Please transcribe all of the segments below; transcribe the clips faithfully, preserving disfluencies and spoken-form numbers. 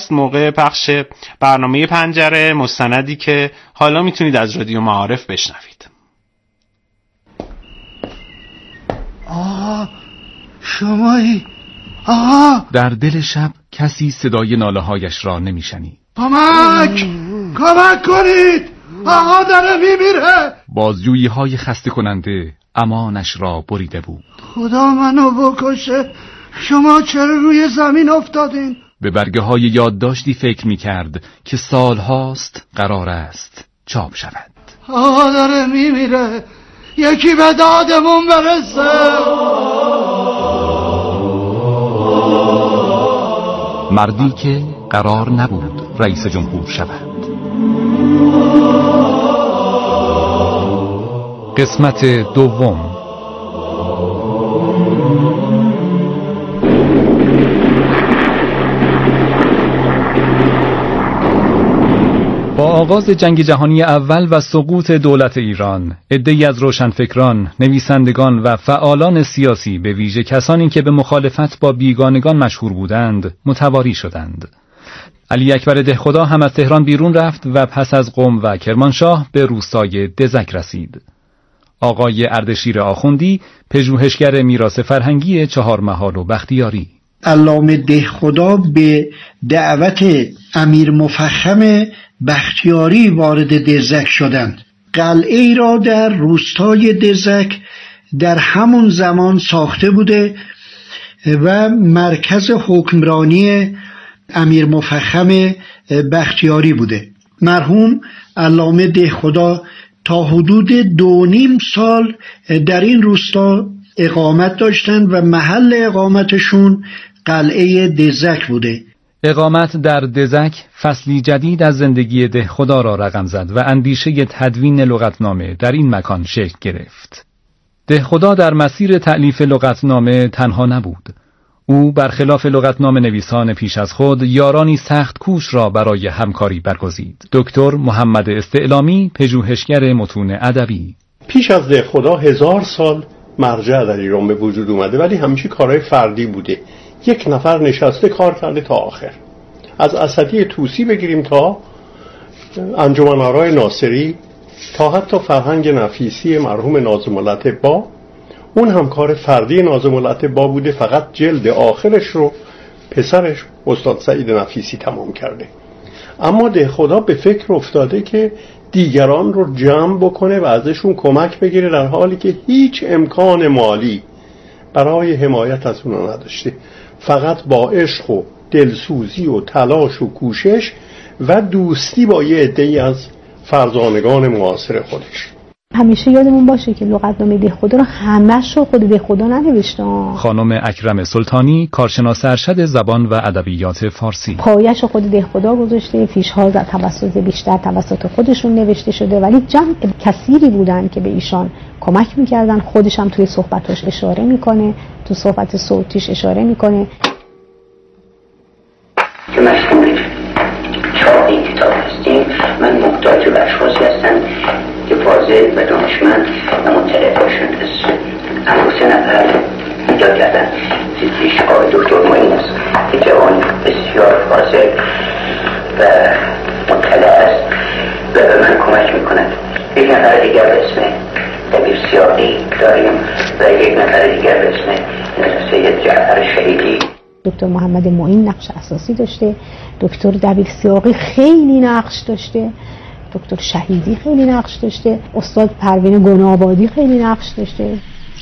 هست موقع پخش برنامه پنجره، مستندی که حالا میتونید از رادیو معارف بشنوید. آه شمایی؟ آه در دل شب کسی صدای ناله هایش را نمیشنید. کمک کمک کنید، آقا داره میمیره. بازجویی های خسته کننده امانش را بریده بود. خدا منو بکشه، شما چرا روی زمین افتادین؟ به برگه های یادداشتی فکر می کرد که سال هاست قرار است چاپ شود. آقا داره میمیره، یکی به دادمون برسه. مردی که قرار نبود رئیس جمهور شود. قسمت دوم. با آغاز جنگ جهانی اول و سقوط دولت ایران، عده‌ای از روشنفکران، نویسندگان و فعالان سیاسی، به ویژه کسانی که به مخالفت با بیگانگان مشهور بودند، متواری شدند. علی اکبر دهخدا هم از تهران بیرون رفت و پس از قم و کرمانشاه به روستای دزک رسید. آقای اردشیر آخوندی، پژوهشگر میراث فرهنگی چهارمحال و بختیاری. علامه دهخدا به دعوت امیر مفخم بختیاری وارد دزک شدند. قلعه ای را در روستای دزک در همون زمان ساخته بوده و مرکز حکمرانی امیر مفخم بختیاری بوده. مرحوم علامه دهخدا تا حدود دو نیم سال در این روستا اقامت داشتند و محل اقامتشون قلعه دزک بوده. اقامت در دزک فصلی جدید از زندگی دهخدا را رقم زد و اندیشه تدوین لغتنامه در این مکان شکل گرفت. دهخدا در مسیر تألیف لغتنامه تنها نبود. او برخلاف لغتنامه نویسان پیش از خود یارانی سخت کوش را برای همکاری برگزید. دکتر محمد استعلامی، پژوهشگر متون ادبی. پیش از دهخدا هزار سال مرجع در ایران به وجود اومده، ولی همیشه کارهای فردی بوده. یک نفر نشسته کار کرده تا آخر. از اسدی طوسی بگیریم تا انجمن آرای ناصری تا حتی فرهنگ نفیسی مرحوم ناظم الاطباء، اون هم کار فردی ناظم الاطباء بوده، فقط جلد آخرش رو پسرش استاد سعید نفیسی تمام کرده. اما دهخدا به فکر افتاده که دیگران رو جمع بکنه و ازشون کمک بگیره، در حالی که هیچ امکان مالی برای حمایت از اونا نداشته. فقط با عشق و دلسوزی و تلاش و کوشش و دوستی با یه عده‌ای از فرزانگان معاصر خودش. همیشه یادمون باشه که لغتنامه دهخدا رو همش رو خود دهخدا ننوشته. خانم اکرم سلطانی، کارشناس ارشد زبان و ادبیات فارسی. پایش رو خود دهخدا گذاشته، فیش‌ها توسط بیشتر توسط خودشون نوشته شده، ولی جمع کثیری بودن که به ایشان کمک میکردن. خودش هم توی صحبتاش اشاره میکنه، تو صحبت صوتیش اشاره میکنه که مشهور چاپ این کتاب هستیم. من محتاج به اشخاصی هستم که فاضل و دانشمند و مطلع باشند. از انگوسه نفر ایجاد کردن زیدیش آقای دکتر معین است که جوان بسیار فاضل و مطلع است و به من کمک میکند. یک نفر دیگر به اسم دبیر سیاقی داریم و یک نفر دیگر به اسم سید جعفر شهیدی. دکتر محمد معین نقش اساسی داشته، دکتر دبیر سیاقی خیلی نقش داشته، دکتر شهیدی خیلی نقش داشته، استاد پروین گنابادی خیلی نقش داشته.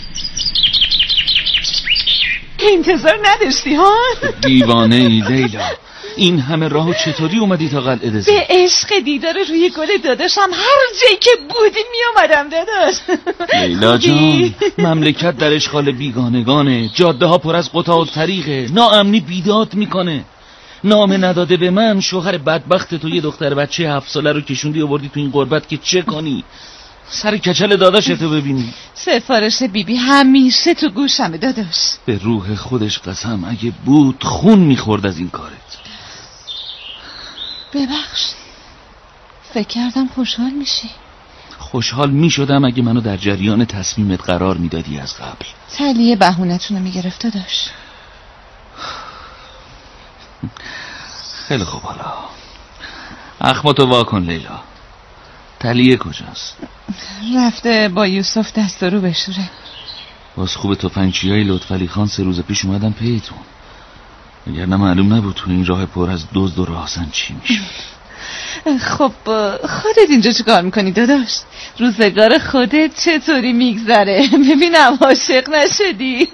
انتظار نداشتی ها؟ دیوانه ای لیلا، این همه راهو چطوری اومدی تا قلعه دزک؟ به عشق دیدار روی گل داداشم هر جایی که بودی می اومدم داداش. لیلا جان، مملکت در اشغال بیگانگانه، جاده ها پر از قطاع الطریقه، ناامنی بیداد میکنه. نامه نداده به من، شوهر بدبخت تو یه دختر بچه هفت ساله رو کشوندی آوردی تو این غربت که چه کنی؟ سر کچل داداشتو ببینی. سفارش بیبی همیشه تو گوشمه داداش. به روح خودش قسم، اگه بود خون میخورد از این کارت. ببخش، فکر کردم خوشحال میشی. خوشحال میشدم اگه منو در جریان تصمیمت قرار میدادی از قبل. تلیه بهونتونو میگرفت داداش. خیلی خوب. حالا اخماتو وا کن لیلا. تلیه کجاست؟ رفته با یوسف دست رو بشوره. باز خوب تفنگچی های لطفعلی خان سه روز پیش اومدن پیتون، وگرنه معلوم نبود تو این راه پر از دزد و راهزن چی میشه. خب خودت اینجا چه کار میکنی داداش؟ روزگار خودت چطوری میگذره؟ ببینم عاشق نشدی؟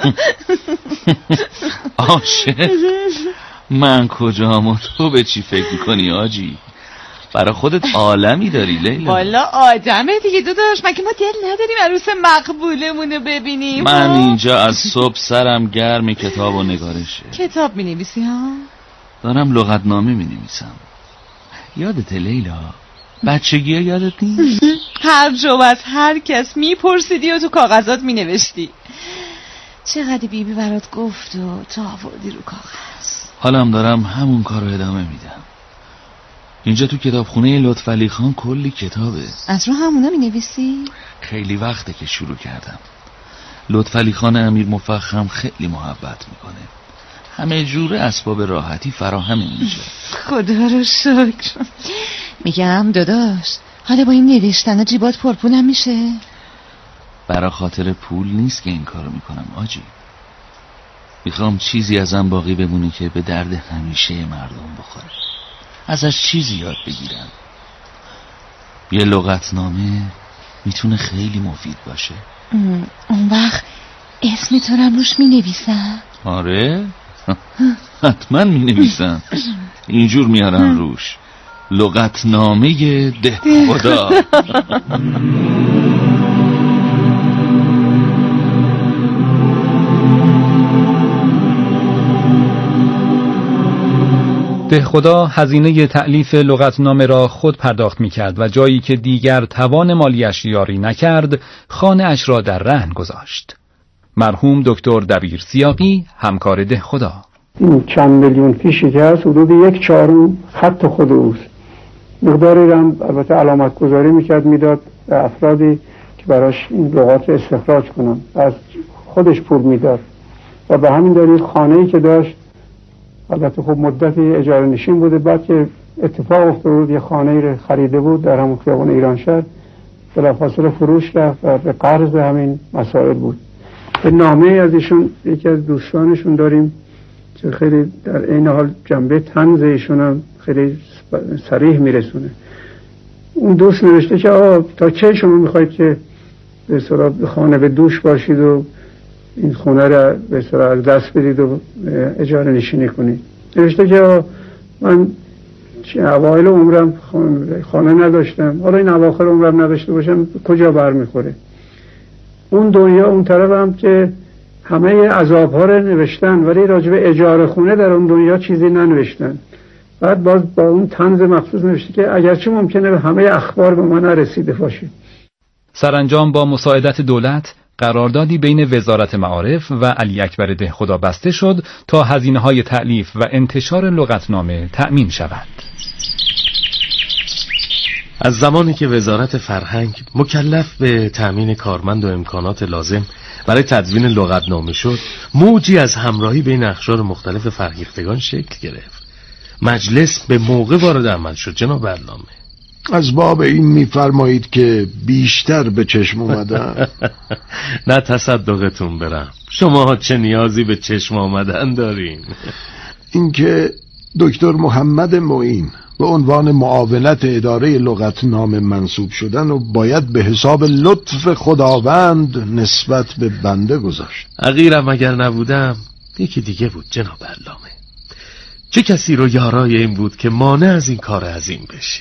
عاشق؟ من کجام و تو به چی فکر میکنی آجی؟ برای خودت عالمی داری لیلا. والا آدمه دیگه داداش، مگه ما دل نداریم عروس مقبولمونو ببینیم؟ من اینجا از صبح سرم گرم کتاب و نگارشه. کتاب مینویسی ها؟ دارم لغتنامه مینویسم. یادت لیلا؟ بچگی ها یادت نیست؟ هر جو از هر کس میپرسیدی و تو کاغذات مینوشتی. چقدر بیبی برات گفت و تو آوردی رو کاغذ. حالا هم دارم همون کار رو ادامه میدم. اینجا تو کتابخونه لطفعلی خان کلی کتابه. از رو همونا مینویسی؟ خیلی وقته که شروع کردم. لطفعلی خان امیر مفخم خیلی محبت میکنه. همه جوره اسباب راحتی فراهم اینجا. خدا رو شکر. میگم داداش حالا با این نوشتن جیبات پرپولم میشه؟ برا خاطر پول نیست که این کارو میکنم آجی. میخوام چیزی ازم باقی بمونه که به درد همیشه مردم بخوره، ازش چیزی یاد بگیرم. یه لغتنامه میتونه خیلی مفید باشه. اون وقت اسم تو رو روش مینویسم؟ آره حتما مینویسم. اینجور میارم روش: لغتنامه ده خدا. دهخدا هزینه تألیف لغتنامه را خود پرداخت می‌کرد و جایی که دیگر توان مالیش یاری نکرد، خانه اش را در رهن گذاشت. مرحوم دکتر دبیر سیاقی همکار دهخدا. این چند میلیون فیشی که هست حدود یک چهارم خط خود اوست. مقداری هم البته علامت گذاری میکرد میداد به افرادی که براش این لغات استخراج کنن، از خودش پول میداد و به همین دلیل خانه‌ای که داشت، البته خب مدتی اجاره نشین بوده، بعد که اتفاق افتاده بود یه خانه‌ای رو خریده بود در همون خیابان ایرانشهر، بلافاصله فروش رفت و به قرض همین مسائل بود. به نامه از ایشون یکی از دوستانشون داریم که خیلی در این حال جنبه طنز ایشون هم خیلی صریح میرسونه. اون دوست نوشته که آقا تا چه شما میخواید که به اصطلاح خانه به دوش باشید و این خونه را به اصطلاح از دست بدید و اجاره نشینی کنید؟ نوشته که من اوایل عمرم خانه نداشتم، حالا این اواخر عمرم نداشته باشم کجا برمیخوره؟ اون دنیا اون طرف هم که همه عذاب‌ها رو نوشتن ولی راجع به اجاره خونه در اون دنیا چیزی ننوشتن. بعد باز با اون طنز مخصوص نوشته که اگرچه ممکنه به همه اخبار به ما نرسیده باشه. سرانجام با مساعدت دولت قراردادی بین وزارت معارف و علی اکبر دهخدا بسته شد تا هزینه‌های تألیف و انتشار لغتنامه تأمین شود. از زمانی که وزارت فرهنگ مکلف به تأمین کارمند و امکانات لازم برای تدوین لغتنامه شد، موجی از همراهی بین اقشار مختلف فرهیختگان شکل گرفت. مجلس به موقع وارد عمل شد. جناب علامه، از باب این میفرمایید که بیشتر به چشم اومدن؟ نه تصدقتون برم، شما چه نیازی به چشم آمدن دارین؟ اینکه دکتر محمد معین به عنوان معاونت اداره لغتنامه منصوب شدن و باید به حساب لطف خداوند نسبت به بنده گذاشت. حقیرم اگر نبودم یکی دیگه بود. جناب علامه، چه کسی رو یارای این بود که مانع از این کار عظیم بشه؟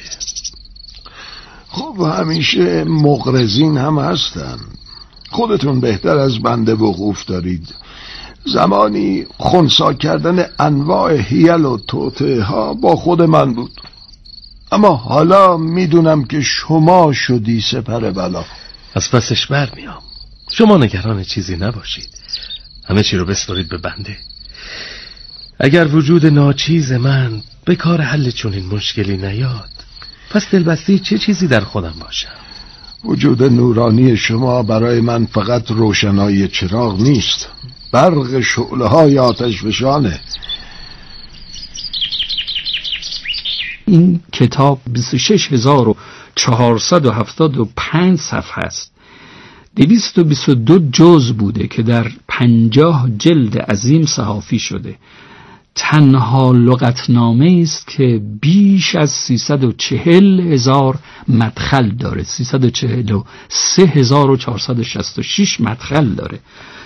خب همیشه مقرضین هم هستن. خودتون بهتر از بنده وقوف دارید. زمانی خنثی کردن انواع حیل و توطئه ها با خود من بود، اما حالا میدونم که شما شدی سپر بلا. از پسش بر میام. شما نگران چیزی نباشید، همه چی رو بسپارید به بنده. اگر وجود ناچیز من به کار حل چنین مشکلی نیاد، پس دلبسته چه چیزی در خودم باشم؟ وجود نورانی شما برای من فقط روشنایی چراغ نیست، برق شعله های آتش فشانه. این کتاب بیست و شش هزار و چهارصد و هفتاد و پنج صفحه است. دویست و بیست و دو جزء بوده که در پنجاه جلد عظیم صحافی شده. تنها لغتنامه است که بیش از سیصد و چهل هزار مدخل داره. سیصد و چهل و سه هزار و چهارصد و شصت و شش مدخل داره.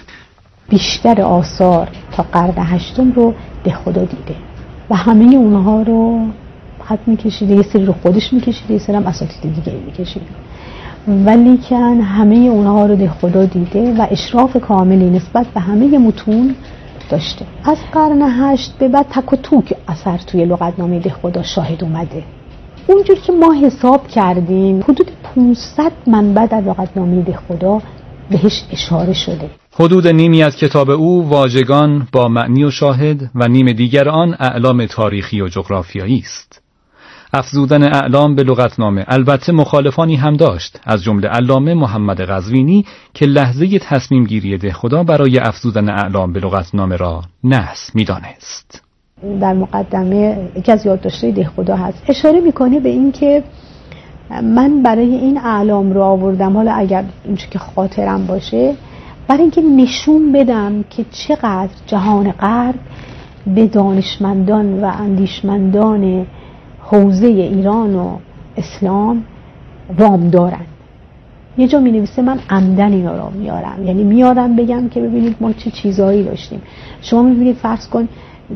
بیشتر آثار تا قرن هشتم رو دهخدا دیده و همه اونها رو خط میکشیده، یه سری رو خودش میکشیده، یه سری هم اساتید دیگه میکشیده، ولی که همه اونها رو دهخدا دیده و اشراف کاملی نسبت به همه متون داشته. از قرن هشت به بعد تک و توک اثر توی لغتنامه دهخدا شاهد اومده. اونجور که ما حساب کردیم حدود پانصد منبع در لغتنامه دهخدا بهش اشاره شده. حدود نیمی از کتاب او واژگان با معنی و شاهد و نیم دیگر آن اعلام تاریخی و جغرافیایی است. افزودن اعلام به لغتنامه البته مخالفانی هم داشت، از جمله علامه محمد قزوینی که لحظه تصمیم گیری دهخدا برای افزودن اعلام به لغتنامه را نحس می‌دانست. در مقدمه یکی از یادداشت‌های دهخدا هست، اشاره میکنه به این که من برای این اعلام رو آوردم، حالا اگر اینچه که خاطرم باشه، برای اینکه نشون بدم که چقدر جهان غرب به دانشمندان و اندیشمندان حوزه ایران و اسلام وام دارن. یه جا می نویسه من عمدن اینا را میارم، یعنی میارم بگم که ببینید ما چه چیزهایی داشتیم. شما میبینید فرض کن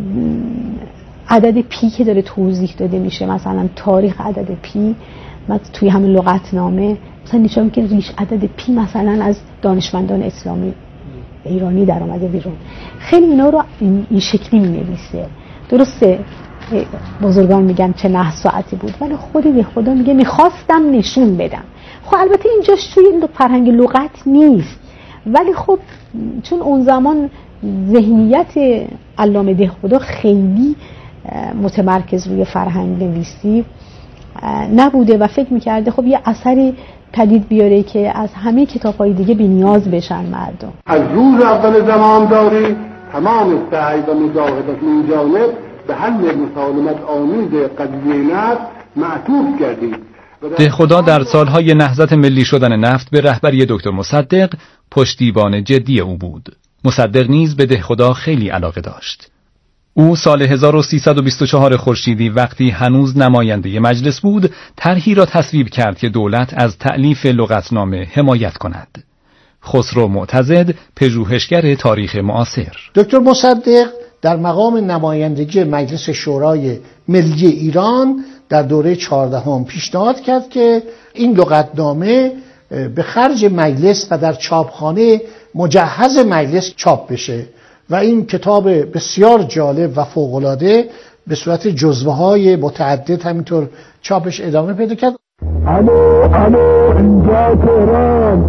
عدد پی که داره توضیح داده میشه، مثلا تاریخ عدد پی مثلا توی همین لغتنامه مثلا نشون که ریش عدد پی مثلا از دانشمندان اسلامی ایرانی در آمده بیرون. خیلی اینا رو این شکلی می نویسه. درسته بزرگان میگن چه نه ساعتی بود، ولی خود دهخدا میگه میخواستم نشون بدم. خب البته اینجاش توی فرهنگ لغت نیست، ولی خب چون اون زمان ذهنیت علامه دهخدا خیلی متمرکز روی فرهنگ نویسی نبوده و فکر میکرده خب یه اثری پدید بیاره که از همه کتاب‌های دیگه بی‌نیاز بشن مردم. از روز اول زمانداری تمام سعی و مجاهدت من جانب به حل مسالمت آمیز قضیه نفت معطوف کردید. دهخدا در سالهای نهضت ملی شدن نفت به رهبری دکتر مصدق پشتیبان جدی او بود. مصدق نیز به دهخدا خیلی علاقه داشت. او سال هزار و سیصد و بیست و چهار خورشیدی وقتی هنوز نماینده مجلس بود، طرحی را تصویب کرد که دولت از تألیف لغتنامه حمایت کند. خسرو معتضد، پژوهشگر تاریخ معاصر: دکتر مصدق در مقام نمایندگی مجلس شورای ملی ایران در دوره چهاردهم پیشنهاد کرد که این لغتنامه به خرج مجلس و در چاپخانه مجهز مجلس چاپ بشه و این کتاب بسیار جالب و فوق‌العاده به صورت جزوه‌های متعدد همینطور چاپش ادامه پیدا کرد. الو الو اینجا تهران،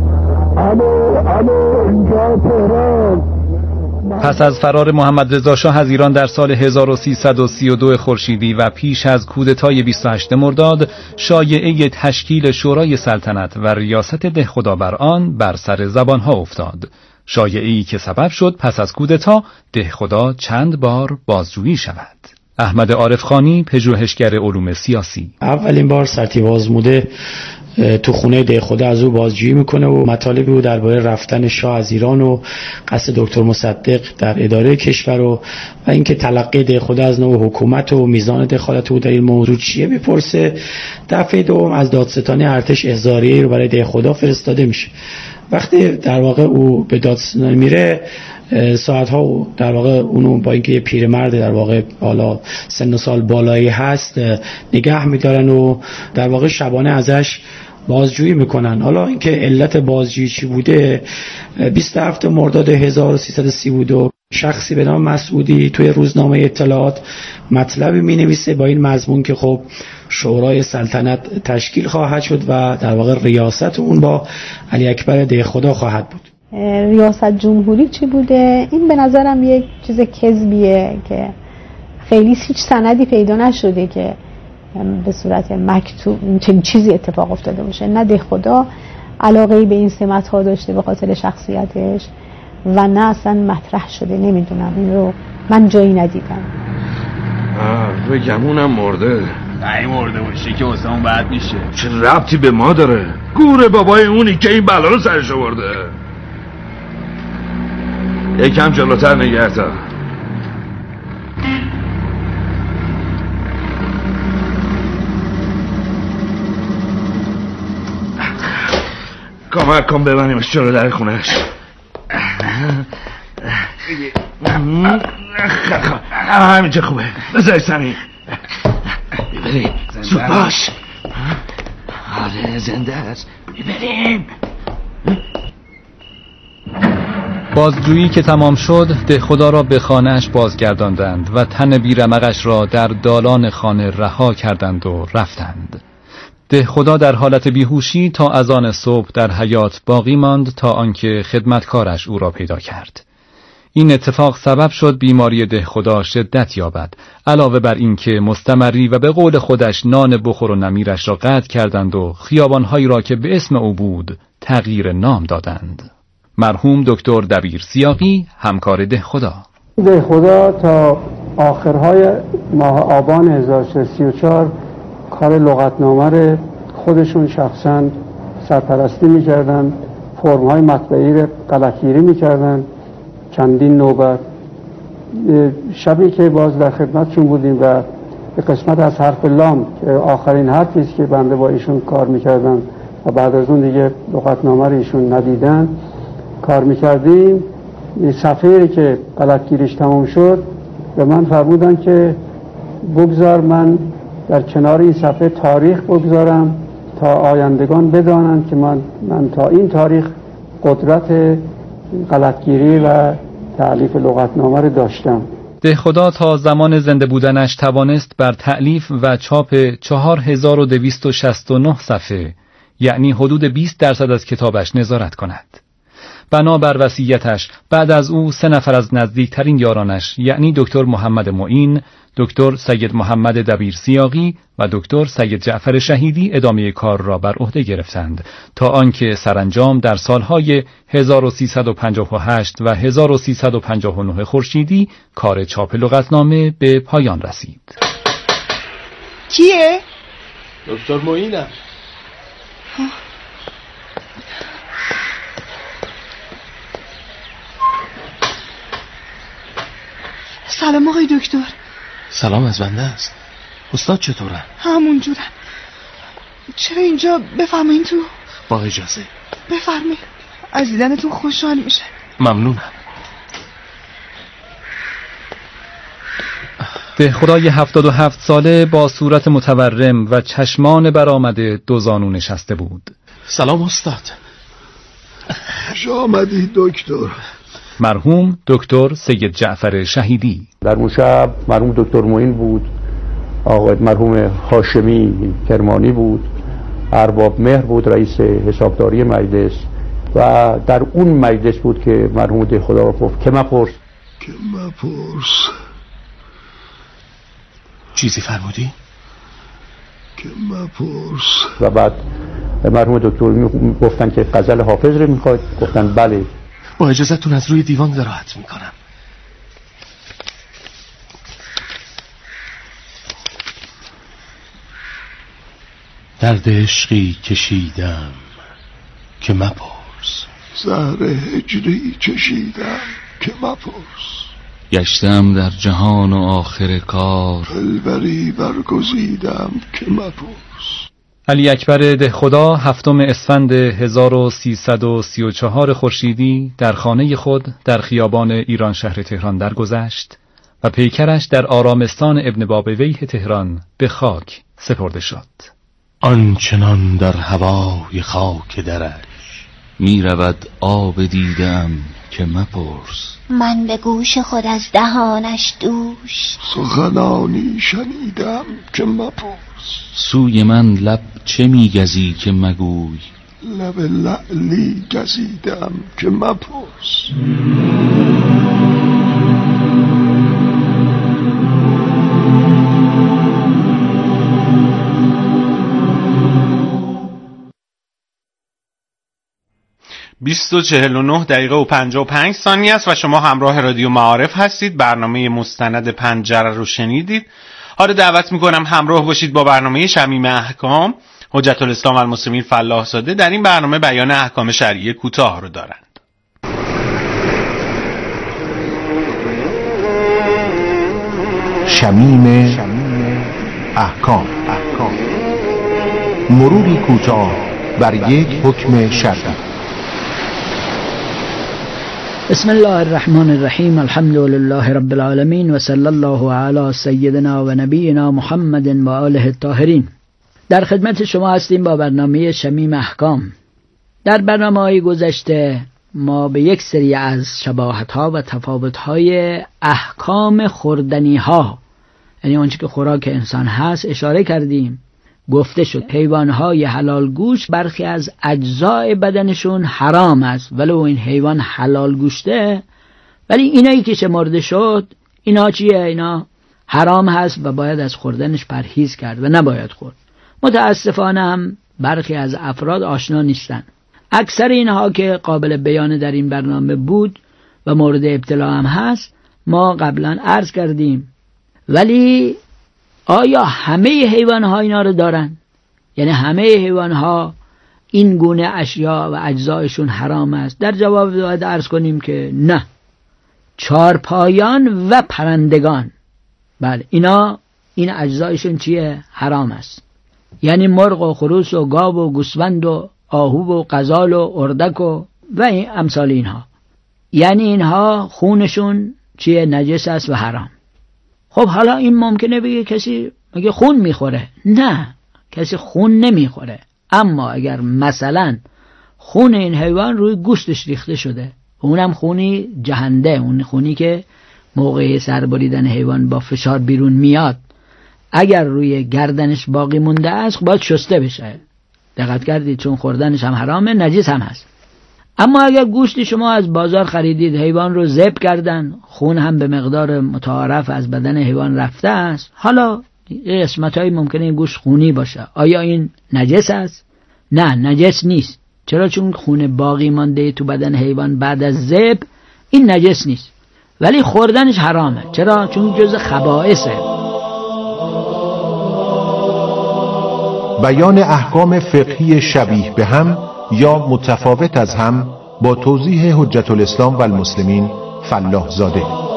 الو الو اینجا تهران. پس از فرار محمد رضا شاه از ایران در سال هزار و سیصد و سی و دو خورشیدی و پیش از کودتای بیست و هشتم مرداد، شایعه تشکیل شورای سلطنت و ریاست دهخدا بر آن بر سر زبانها افتاد. شایعه‌ای که سبب شد پس از کودتا دهخدا چند بار بازجویی شود. احمد عارفخانی، پژوهشگر علوم سیاسی: اولین بار سرتیپ آزموده تو خونه دهخدا از او بازجویی میکنه و مطالبی او درباره رفتن شاه از ایران و قصد دکتر مصدق در اداره کشور و و اینکه تلقی دهخدا از نوع حکومت و میزان دخالت او در این موضوع چیه میپرسه. دفعه دوم از دادستان ارتش احضاریه‌ای رو برای دهخدا فرستاده میشه. وقتی در واقع او به دادستان میره، ساعتها در واقع اونو با اینکه یه پیرمرد در واقع بالا سن و سال بالایی هست نگه میدارن و در واقع شبانه ازش بازجویی میکنن. حالا اینکه علت بازجویی چی بوده، بیست و هفتم مرداد هزار و سیصد و سی و دو شخصی به نام مسعودی توی روزنامه اطلاعات مطلبی مینویسه با این مضمون که خب شورای سلطنت تشکیل خواهد شد و در واقع ریاست اون با علی اکبر دهخدا خواهد بود. ریاست جمهوری چی بوده؟ این به نظرم یک چیز کذبیه که خیلی هیچ سندی پیدا نشده که به صورت مکتوب چنین چیزی اتفاق افتاده باشه. نه دهخدا علاقه‌ای به این سمت‌ها داشته به خاطر شخصیتش و نه اصلا مطرح شده. نمیدونم، این رو من جایی ندیدم. آه، به گمونم مرده. ای مرده باشه که واسمون بد میشه. چه ربطی به ما داره؟ گور بابای اونی که این بلا رو سرش آورده. یکم جلوتر نگه تا. کمک کن ببنیمش جلو در خونش. همینجا خوبه. بذاری سمی ببریم. زود باش. آره زنده است. ببریم. بازجویی که تمام شد، دهخدا را به خانه‌اش بازگرداندند و تن بیرمقش را در دالان خانه رها کردند و رفتند. دهخدا در حالت بیهوشی تا اذان صبح در حیاط باقی ماند تا آنکه خدمتکارش او را پیدا کرد. این اتفاق سبب شد بیماری دهخدا شدت یابد، علاوه بر اینکه مستمری و به قول خودش نان بخور و نمیرش را قطع کردند و خیابانهایی را که به اسم او بود تغییر نام دادند. مرحوم دکتر دبیر سیاقی همکار دهخدا. دهخدا تا آخرهای ماه آبان هزار و سیصد و سی و چهار کار لغتنامه خودشون شخصا سرپرستی میکردن، فرمهای مطبعی را غلطگیری میکردن چندین نوبت. شبی که باز در خدمتشون بودیم و به قسمت از حرف لام که آخرین حرفی است که بنده با ایشون کار میکردم و بعد از اون دیگه لغتنامه رو ایشون ندیدن کار میکردیم، صفحه‌ای که غلطگیریش تمام شد به من فرمودن که بگذار من در کنار این صفحه تاریخ بگذارم تا آیندگان بدانند که من, من تا این تاریخ قدرت غلطگیری و تألیف لغتنامه رو داشتم. دهخدا تا زمان زنده بودنش توانست بر تألیف و چاپ چهار هزار و دویست و شصت و نه صفحه، یعنی حدود بیست درصد از کتابش نظارت کند. بنابر وصیتش بعد از او سه نفر از نزدیکترین یارانش، یعنی دکتر محمد معین، دکتر سید محمد دبیر سیاقی و دکتر سید جعفر شهیدی ادامه کار را بر عهده گرفتند تا آنکه سرانجام در سالهای هزار و سیصد و پنجاه و هشت و هزار و سیصد و پنجاه و نه خورشیدی کار چاپ لغتنامه به پایان رسید. کیه؟ دکتر معینم. سلام آقای دکتر. سلام از بنده است. استاد چطورن؟ همون جورن. چرا اینجا؟ بفرمایین تو. با اجازه. بفرمایین. از دیدنتون خوشحال میشه. ممنونم. دهخدای هفتاد و هفت ساله با صورت متورم و چشمان برآمده دو زانو نشسته بود. سلام استاد. خوش آمدی دکتر. مرحوم دکتر سید جعفر شهیدی. در اون شب مرحوم دکتر معین بود، آقای مرحوم هاشمی کرمانی بود، ارباب مهر بود رئیس حسابداری مجلس و در اون مجلس بود که مرحوم دهخدا گفت که مپرس که مپرس چیزی فرمودی؟ که مپرس و بعد مرحوم دکتر گفتن که غزل حافظ رو میخواید؟ گفتن بله. با اجازتون از روی دیوان قرائت میکنم. درد عشقی کشیدم که مپرس، زهر هجری چشیدم که مپرس، گشتم در جهان و آخر کار دلبری برگزیدم که مپرس. علی اکبر دهخدا هفتم اسفند هزار و سیصد و سی و چهار خورشیدی در خانه خود در خیابان ایران شهر تهران درگذشت و پیکرش در آرامستان ابن بابویه تهران به خاک سپرده شد. آنچنان در هوای خاک درش می رود آب دیدم که مپرس، من به گوش خود از دهانش دوش سخنانی شنیدم که مپرس. سوی من لب چه می گزی که مگوی، لب لعلی گزیدم که مپرس. بیست و چهل و نه دقیقه و پنجاه و پنج ثانیه است و شما همراه رادیو معارف هستید. برنامه مستند پنجره رو شنیدید. حالا دعوت میکنم همراه باشید با برنامه شمیم احکام. حجت الاسلام و المسلمین فلاح زاده در این برنامه بیان احکام شرعی کوتاه رو دارند. شمیم احکام، مروری کوتاه بر یک حکم شرعی. بسم الله الرحمن الرحیم، الحمد لله رب العالمین و صلی الله علی سیدنا و نبینا محمد و آله الطاهرین. در خدمت شما هستیم با برنامه شمیم احکام. در برنامه‌های گذشته ما به یک سری از شباهت‌ها و تفاوت‌های احکام خوردنی‌ها، یعنی آنچه که خوراک انسان هست، اشاره کردیم. گفته شد حیوان‌های حلال گوشت برخی از اجزای بدنشون حرام است، ولو این حیوان حلال گوشته، ولی اینایی که شمرده شد اینا چیه؟ اینا حرام هست و باید از خوردنش پرهیز کرد و نباید خورد. متاسفانه هم برخی از افراد آشنا نیستن. اکثر اینها که قابل بیان در این برنامه بود و مورد ابتلا هم هست ما قبلا عرض کردیم. ولی آیا همه حیوان‌ها اینا رو دارن؟ یعنی همه حیوان‌ها این گونه اشیا و اجزایشون حرام است؟ در جواب باید عرض کنیم که نه. چارپایان و پرندگان، بله، اینا این اجزایشون چیه؟ حرام است. یعنی مرغ و خروس و گاو و گوسفند و آهو و غزال و اردک و و این امثال اینها، یعنی اینها خونشون چیه؟ نجس است و حرام. خب حالا این ممکنه بگه کسی مگه خون میخوره؟ نه، کسی خون نمیخوره. اما اگر مثلا خون این حیوان روی گوشتش ریخته شده، اونم خونی جهنده، اون خونی که موقع سربریدن حیوان با فشار بیرون میاد، اگر روی گردنش باقی مونده است باید شسته بشه. دقت کردید؟ چون خوردنش هم حرامه، نجس هم هست. اما اگر گوشتی شما از بازار خریدید، حیوان رو ذبح کردن، خون هم به مقدار متعارف از بدن حیوان رفته است، حالا قسمت‌های ممکنه این گوشت خونی باشه، آیا این نجس است؟ نه، نجس نیست. چرا؟ چون خون باقی مانده تو بدن حیوان بعد از ذبح این نجس نیست، ولی خوردنش حرامه. چرا؟ چون جزء خبائثه. بیان احکام فقهی شبیه به هم یا متفاوت از هم با توضیح حجت الاسلام و المسلمین فلاح زاده.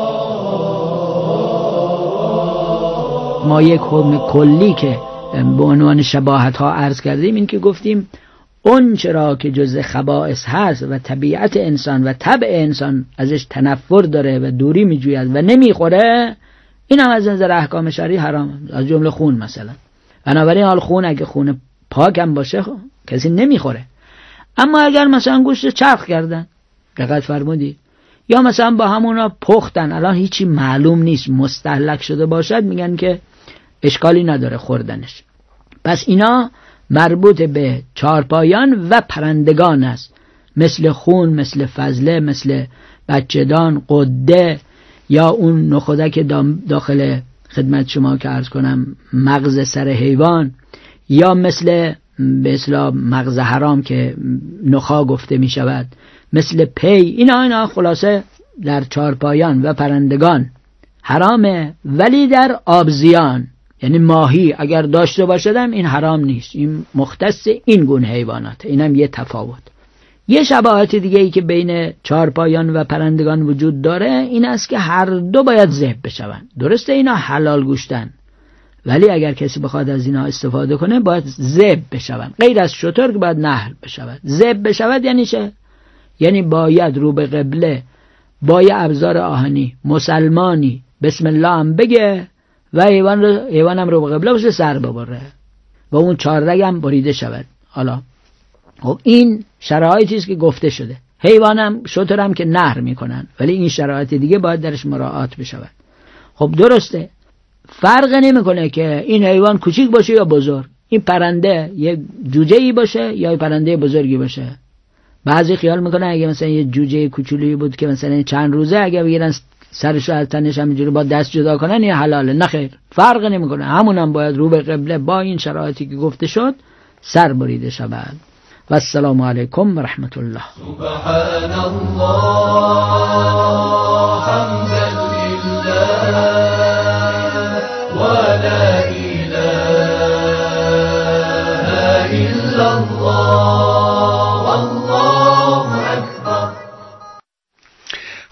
ما یک حکم کلی که به عنوان شباهت ها عرض کردیم این که گفتیم اون چرا که جزء خبائث هست و طبیعت انسان و طبع انسان ازش تنفر داره و دوری میجوید و نمیخوره، این هم از نظر احکام شرعی حرام، از جمله خون مثلا. بنابراین حال خون اگه خون پاک هم باشه کسی نمیخوره. اما اگر مثلا گوشت چرخ کردن، دقت فرمودید، یا مثلا با همونا پختن، الان هیچی معلوم نیست، مستهلک شده باشد، میگن که اشکالی نداره خوردنش. پس اینا مربوط به چارپایان و پرندگان است، مثل خون، مثل فضله، مثل بچه‌دان، قده، یا اون نخودک داخل خدمت شما که عرض کنم مغز سر حیوان، یا مثل به اصطلاح مغز حرام که نخا گفته می شود، مثل پی. اینا اینا خلاصه در چارپایان و پرندگان حرامه، ولی در آبزیان یعنی ماهی اگر داشته باشدم این حرام نیست، این مختص این گونه حیوانات. اینم یه تفاوت. یه شباهت دیگه ای که بین چارپایان و پرندگان وجود داره این است که هر دو باید ذبح بشوند. درسته اینا حلال گوشتن، ولی اگر کسی بخواد از اینا استفاده کنه باید ذبح بشوند، غیر از شتر که باید نحل بشود. ذبح بشود یعنی چه؟ یعنی باید رو به قبله با یه ابزار آهنی مسلمانی بسم الله هم بگه و حیوان رو حیوانم رو به قبله باشه سر ببره و اون چهار رگ هم بریده شود. حالا خب این شرایطی است که گفته شده. حیوانم شترم که نهر میکنن، ولی این شرایط دیگه باید درش مراعات بشود. خب درسته، فرق نمیکنه که این حیوان کوچیک باشه یا بزرگ، این پرنده یه جوجه‌ای باشه یا یه پرنده بزرگی باشه. بعضی خیال میکنن اگه مثلا یه جوجه کوچولویی بود که مثلا چند روزه اگه بگیرن سرشو از تنش همینجوری با دست جدا کنن این حلاله. نه خیر، فرق نمیکنه، همون هم باید رو به قبله با این شرایطی که گفته شد سر بریده شود. و السلام علیکم و رحمت الله. سبحان الله حمدا لله ولا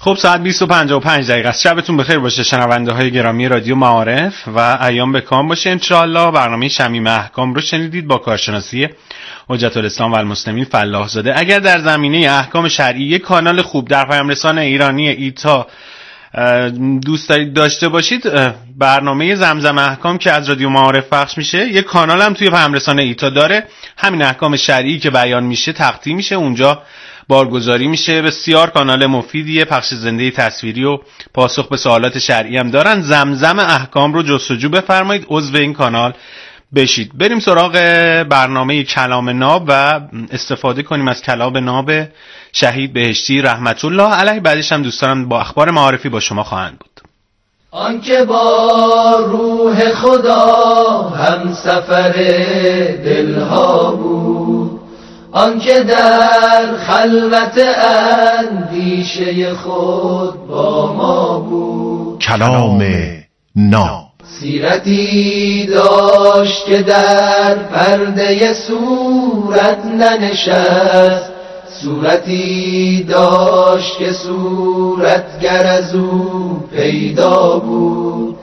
خب ساعت بیست و پنجاه و پنج دقیقه است. شبتون بخیر باشه شنونده های گرامی رادیو معارف و ایام به کام باشه انشالله. برنامه شمیم احکام رو شنیدید با کارشناسی حجت الاسلام و المسلمین فلاح زاده. اگر در زمینه احکام شرعی یک کانال خوب در پیام رسان ایرانی ایتا دوست دارید داشته باشید، برنامه زمزم احکام که از رادیو معارف پخش میشه یک کانال هم توی پیام رسان ایتا داره. همین احکام شرعی که بیان میشه تقدیم میشه اونجا، بارگذاری میشه. بسیار کانال مفیدیه، پخش زنده تصویری و پاسخ به سوالات شرعی هم دارن. زمزم احکام رو جستجو بفرمایید، عضو این کانال بشید. بریم سراغ برنامه کلام ناب و استفاده کنیم از کلام ناب شهید بهشتی رحمت الله علیه. بعدش هم دوستانم با اخبار معارفی با شما خواهند بود. آنکه با روح خدا هم سفر دلها بود، آنکه در خلوت اندیشه خود با ما بود. کلام ناب سیرتی داشت که در پرده صورت ننشست، صورتی داشت که صورتگر از او پیدا بود،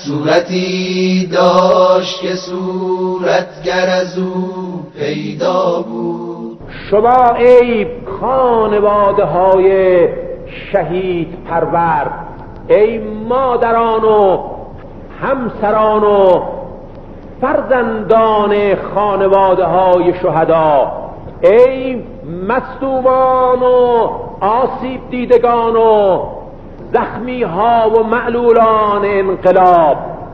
صورتی داشت که صورتگر از او پیدا بود. شما ای خانواده های شهید پرور، ای مادران و همسران و فرزندان خانواده های شهدا، ای مصدومان و آسیب دیدگان و زخمی ها و معلولان انقلاب،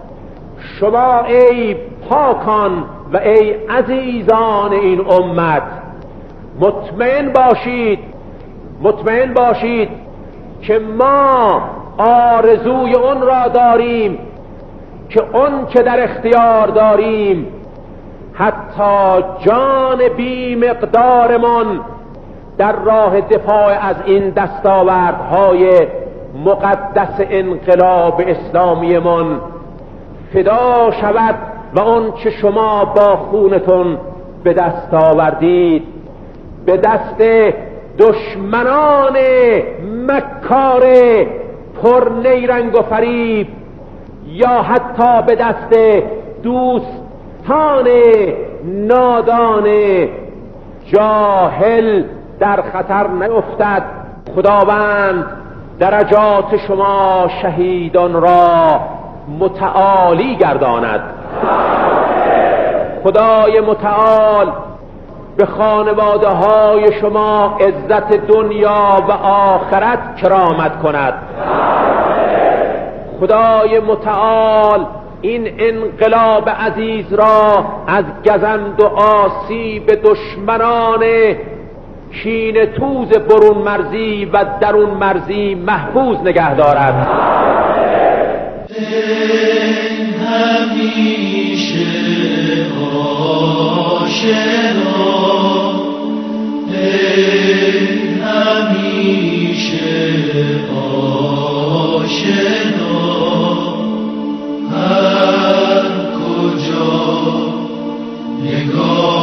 شما ای پاکان و ای عزیزان این امت، مطمئن باشید مطمئن باشید که ما آرزوی اون را داریم که اون که در اختیار داریم حتی جان بی مقدارمان در راه دفاع از این دستاوردهای مقدس انقلاب اسلامیمان فدا شود و اون که شما با خونتون به دست آوردید به دست دشمنان مکار پر نیرنگ و فریب یا حتی به دست دوستان نادان جاهل در خطر نیفتد. خداوند درجات شما شهیدان را متعالی گرداند. خدای متعال به خانواده های شما عزت دنیا و آخرت کرامت کند. خدای متعال این انقلاب عزیز را از گزند و آسیب دشمنان کینه توز برون مرزی و درون مرزی محفوظ نگه دارد. همیشه آشنا، همیشه آشنا، هر کجا نگاه